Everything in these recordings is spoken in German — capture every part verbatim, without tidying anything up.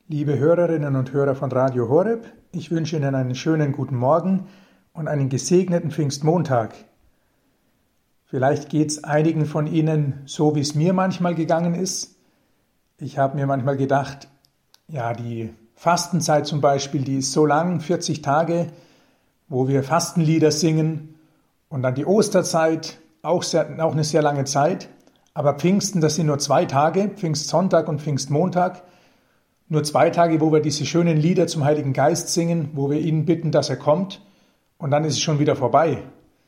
Liebe Hörerinnen und Hörer von Radio Horeb, ich wünsche Ihnen einen schönen guten Morgen und einen gesegneten Pfingstmontag. Vielleicht geht es einigen von Ihnen so, wie es mir manchmal gegangen ist. Ich habe mir manchmal gedacht, ja, die Fastenzeit zum Beispiel, die ist so lang, vierzig Tage, wo wir Fastenlieder singen, und dann die Osterzeit, auch, sehr, auch eine sehr lange Zeit. Aber Pfingsten, das sind nur zwei Tage, Pfingstsonntag und Pfingstmontag. Nur zwei Tage, wo wir diese schönen Lieder zum Heiligen Geist singen, wo wir ihn bitten, dass er kommt, und dann ist es schon wieder vorbei.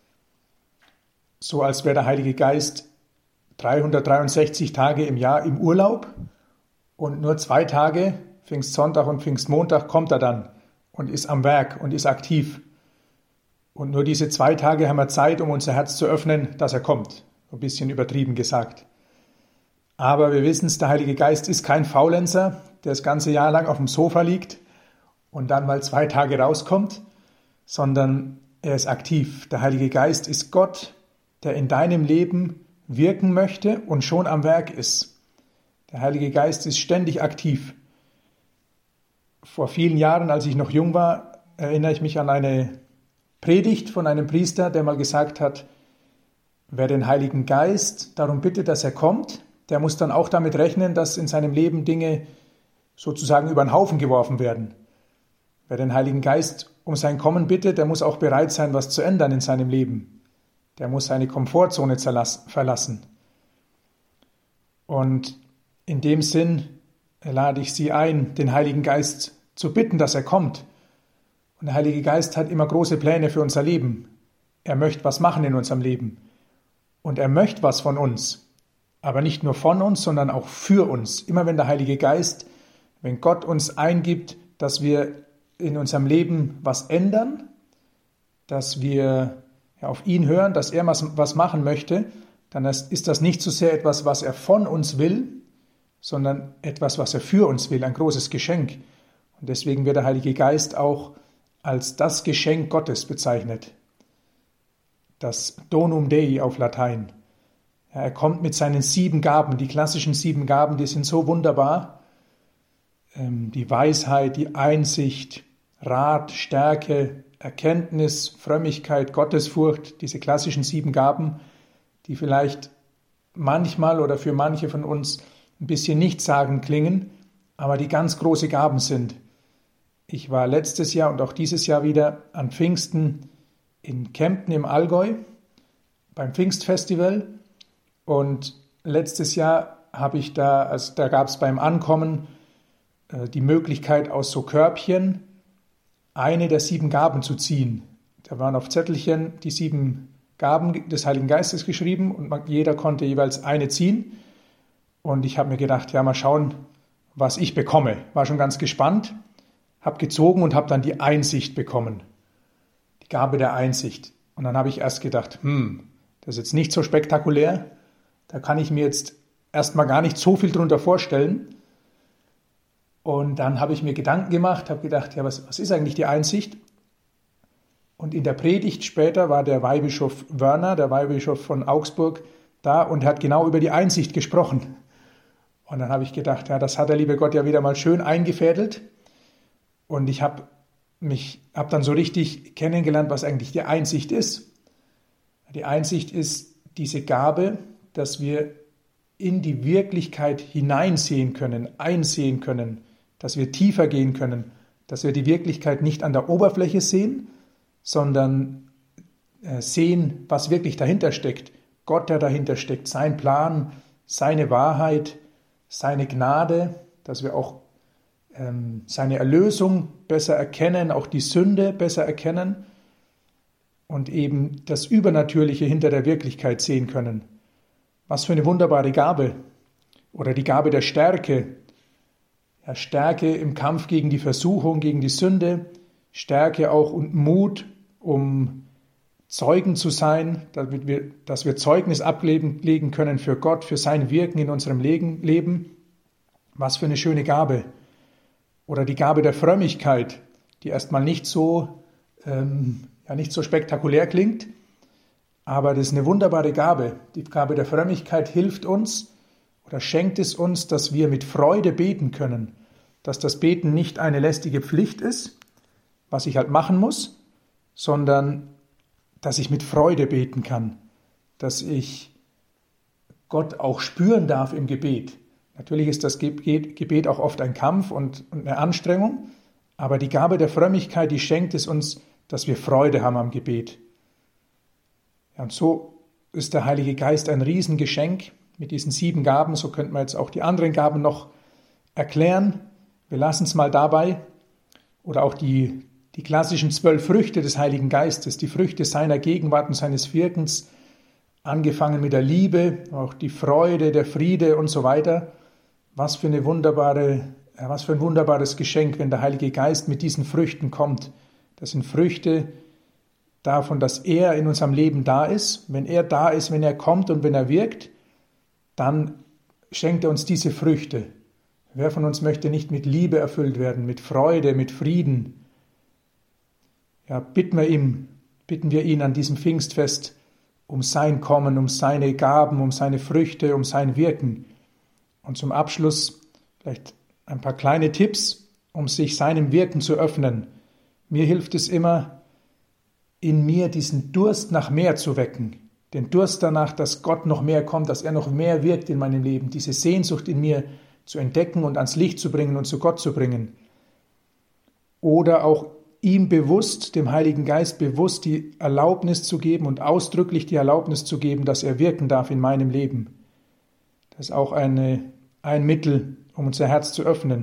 So als wäre der Heilige Geist dreihundertdreiundsechzig Tage im Jahr im Urlaub und nur zwei Tage, Pfingstsonntag und Pfingstmontag, kommt er dann und ist am Werk und ist aktiv. Und nur diese zwei Tage haben wir Zeit, um unser Herz zu öffnen, dass er kommt. Ein bisschen übertrieben gesagt. Aber wir wissen es, der Heilige Geist ist kein Faulenzer, der das ganze Jahr lang auf dem Sofa liegt und dann mal zwei Tage rauskommt, sondern er ist aktiv. Der Heilige Geist ist Gott, der in deinem Leben wirken möchte und schon am Werk ist. Der Heilige Geist ist ständig aktiv. Vor vielen Jahren, als ich noch jung war, erinnere ich mich an eine Predigt von einem Priester, der mal gesagt hat, wer den Heiligen Geist darum bittet, dass er kommt, der muss dann auch damit rechnen, dass in seinem Leben Dinge sozusagen über den Haufen geworfen werden. Wer den Heiligen Geist um sein Kommen bittet, der muss auch bereit sein, was zu ändern in seinem Leben. Der muss seine Komfortzone verlassen. Und in dem Sinn lade ich Sie ein, den Heiligen Geist zu bitten, dass er kommt. Und der Heilige Geist hat immer große Pläne für unser Leben. Er möchte was machen in unserem Leben. Und er möchte was von uns. Aber nicht nur von uns, sondern auch für uns. Immer wenn der Heilige Geist, wenn Gott uns eingibt, dass wir in unserem Leben was ändern, dass wir ja, auf ihn hören, dass er was, was machen möchte, dann ist das nicht so sehr etwas, was er von uns will, sondern etwas, was er für uns will, ein großes Geschenk. Und deswegen wird der Heilige Geist auch als das Geschenk Gottes bezeichnet. Das Donum Dei auf Latein. Ja, er kommt mit seinen sieben Gaben, die klassischen sieben Gaben, die sind so wunderbar. Ähm, die Weisheit, die Einsicht, Rat, Stärke, Erkenntnis, Frömmigkeit, Gottesfurcht, diese klassischen sieben Gaben, die vielleicht manchmal oder für manche von uns ein bisschen nichtssagend klingen, aber die ganz große Gaben sind. Ich war letztes Jahr und auch dieses Jahr wieder an Pfingsten in Kempten im Allgäu beim Pfingstfestival. Und letztes Jahr habe ich da, also da gab es beim Ankommen äh, die Möglichkeit, aus so Körbchen eine der sieben Gaben zu ziehen. Da waren auf Zettelchen die sieben Gaben des Heiligen Geistes geschrieben und man, jeder konnte jeweils eine ziehen. Und ich habe mir gedacht, ja, mal schauen, was ich bekomme. War schon ganz gespannt, habe gezogen und habe dann die Einsicht bekommen. Die Gabe der Einsicht. Und dann habe ich erst gedacht, hm, das ist jetzt nicht so spektakulär. Da kann ich mir jetzt erstmal gar nicht so viel drunter vorstellen. Und dann habe ich mir Gedanken gemacht, habe gedacht, ja, was, was ist eigentlich die Einsicht? Und in der Predigt später war der Weihbischof Wörner, der Weihbischof von Augsburg, da und hat genau über die Einsicht gesprochen. Und dann habe ich gedacht, ja, das hat der liebe Gott ja wieder mal schön eingefädelt. Und ich habe mich, habe dann so richtig kennengelernt, was eigentlich die Einsicht ist. Die Einsicht ist diese Gabe, dass wir in die Wirklichkeit hineinsehen können, einsehen können, dass wir tiefer gehen können, dass wir die Wirklichkeit nicht an der Oberfläche sehen, sondern sehen, was wirklich dahinter steckt. Gott, der dahinter steckt, sein Plan, seine Wahrheit, seine Gnade, dass wir auch ähm, seine Erlösung besser erkennen, auch die Sünde besser erkennen und eben das Übernatürliche hinter der Wirklichkeit sehen können. Was für eine wunderbare Gabe. Oder die Gabe der Stärke. Ja, Stärke im Kampf gegen die Versuchung, gegen die Sünde. Stärke auch und Mut, um Zeugen zu sein, damit wir, dass wir Zeugnis ablegen können für Gott, für sein Wirken in unserem Leben. Was für eine schöne Gabe. Oder die Gabe der Frömmigkeit, die erstmal nicht so, ähm, ja, nicht so spektakulär klingt, aber das ist eine wunderbare Gabe. Die Gabe der Frömmigkeit hilft uns oder schenkt es uns, dass wir mit Freude beten können, dass das Beten nicht eine lästige Pflicht ist, was ich halt machen muss, sondern dass ich mit Freude beten kann, dass ich Gott auch spüren darf im Gebet. Natürlich ist das Gebet auch oft ein Kampf und eine Anstrengung, aber die Gabe der Frömmigkeit, die schenkt es uns, dass wir Freude haben am Gebet. Ja, und so ist der Heilige Geist ein Riesengeschenk mit diesen sieben Gaben. So könnte man jetzt auch die anderen Gaben noch erklären. Wir lassen es mal dabei. Oder auch die, die klassischen zwölf Früchte des Heiligen Geistes, die Früchte seiner Gegenwart und seines Wirkens, angefangen mit der Liebe, auch die Freude, der Friede und so weiter. Was für eine wunderbare, was für ein wunderbares Geschenk, wenn der Heilige Geist mit diesen Früchten kommt. Das sind Früchte davon, dass er in unserem Leben da ist. Wenn er da ist, wenn er kommt und wenn er wirkt, dann schenkt er uns diese Früchte. Wer von uns möchte nicht mit Liebe erfüllt werden, mit Freude, mit Frieden? Ja, bitten wir ihm, bitten wir ihn an diesem Pfingstfest um sein Kommen, um seine Gaben, um seine Früchte, um sein Wirken. Und zum Abschluss vielleicht ein paar kleine Tipps, um sich seinem Wirken zu öffnen. Mir hilft es immer, in mir diesen Durst nach mehr zu wecken. Den Durst danach, dass Gott noch mehr kommt, dass er noch mehr wirkt in meinem Leben. Diese Sehnsucht in mir zu entdecken und ans Licht zu bringen und zu Gott zu bringen. Oder auch ihm bewusst, dem Heiligen Geist bewusst die Erlaubnis zu geben und ausdrücklich die Erlaubnis zu geben, dass er wirken darf in meinem Leben. Das ist auch eine, ein Mittel, um unser Herz zu öffnen.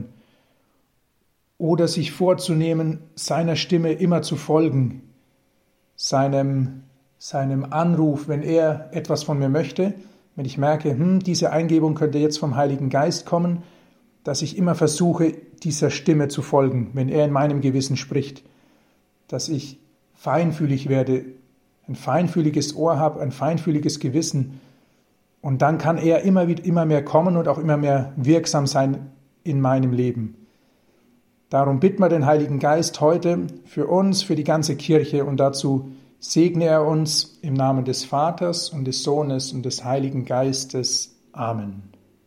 Oder sich vorzunehmen, seiner Stimme immer zu folgen, seinem, seinem Anruf, wenn er etwas von mir möchte, wenn ich merke, hm, diese Eingebung könnte jetzt vom Heiligen Geist kommen, dass ich immer versuche, dieser Stimme zu folgen, wenn er in meinem Gewissen spricht, dass ich feinfühlig werde, ein feinfühliges Ohr habe, ein feinfühliges Gewissen, und dann kann er immer, wieder, immer mehr kommen und auch immer mehr wirksam sein in meinem Leben. Darum bitten wir den Heiligen Geist heute für uns, für die ganze Kirche, und dazu segne er uns im Namen des Vaters und des Sohnes und des Heiligen Geistes. Amen.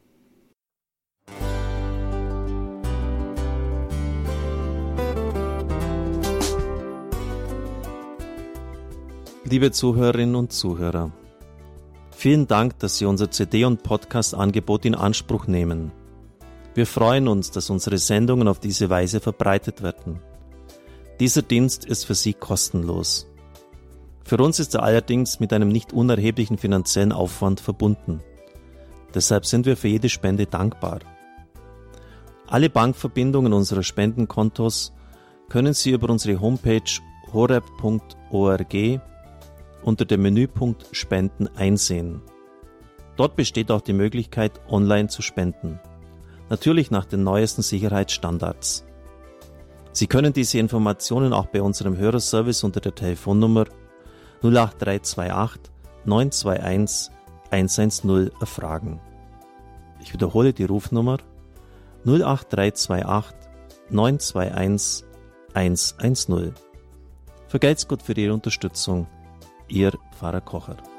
Liebe Zuhörerinnen und Zuhörer, vielen Dank, dass Sie unser C D- und Podcast-Angebot in Anspruch nehmen. Wir freuen uns, dass unsere Sendungen auf diese Weise verbreitet werden. Dieser Dienst ist für Sie kostenlos. Für uns ist er allerdings mit einem nicht unerheblichen finanziellen Aufwand verbunden. Deshalb sind wir für jede Spende dankbar. Alle Bankverbindungen unserer Spendenkontos können Sie über unsere Homepage horeb punkt org unter dem Menüpunkt Spenden einsehen. Dort besteht auch die Möglichkeit, online zu spenden. Natürlich nach den neuesten Sicherheitsstandards. Sie können diese Informationen auch bei unserem Hörerservice unter der Telefonnummer null acht drei zwei acht neun zwei eins eins eins null erfragen. Ich wiederhole die Rufnummer null acht drei zwei acht neun zwei eins eins eins null. Vergelt's Gott für Ihre Unterstützung. Ihr Pfarrer Kocher.